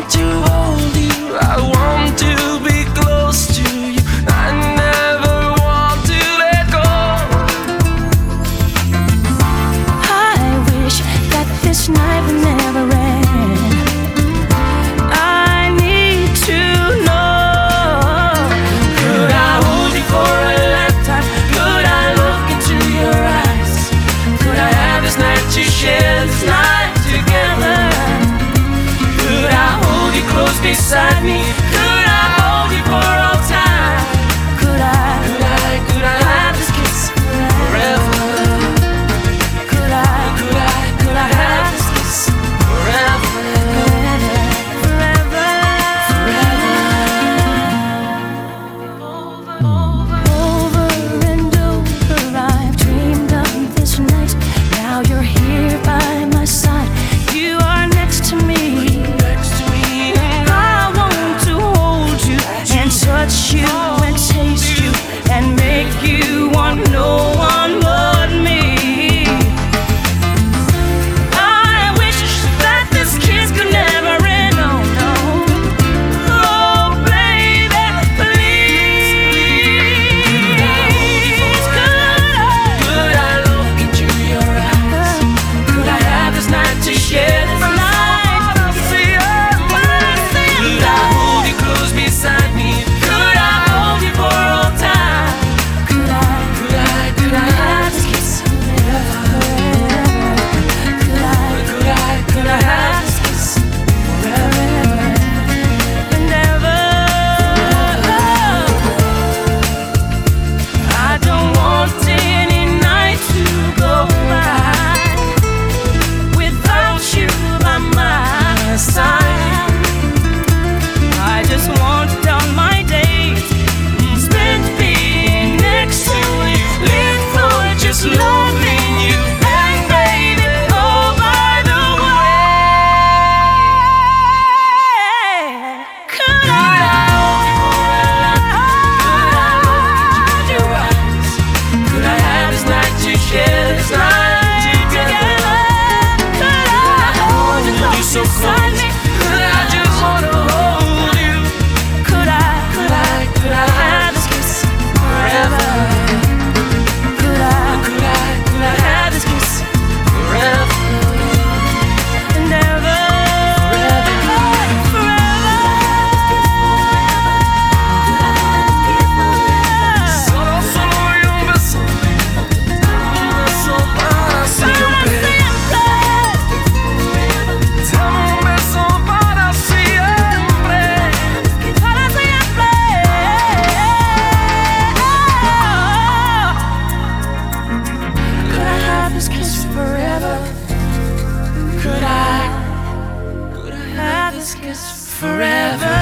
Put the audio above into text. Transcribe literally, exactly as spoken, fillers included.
want to hold you, I want to be close to you. I never want to let go. I wish that this night would never end. I need to know. Could I hold you for a lifetime? Could I look into your eyes? Could I have this night to share this night together? Could I hold you close beside me? Could I hold you for all time? Could I, Could I, could I have this kiss forever? could I, Could I, could I have this kiss forever? forever, Over, over. over and over I've dreamed of this night. Now you're here by my side. You are next to me. Next to me, I want to hold you and touch you and taste you and make you want no one but me. I wish that this kiss could never end. No, no. Oh, baby, please. could I look into your eyes? Could I have this night to share this night? Could I hold you close beside me? Could I hold you for all time? Could I, Could I, could I have this kiss forever? could I, Could I, could I have this kiss forever? and ever. I don't want any night to go by without you by my side. I just want all my days spent being next to you, live for just loving you. And baby, oh by the way, could Could I have this night to share this night together? Could I hold you Hold you so beside close. me? Could I just wanna hold you? Could I, Could I, could I have this kiss forever? could I, Could I, could I have this kiss forever? and ever, Solo, solo y un beso, un beso para siempre. Dame un beso para siempre. para siempre. Could I have this kiss forever? Could I, could I have this kiss forever?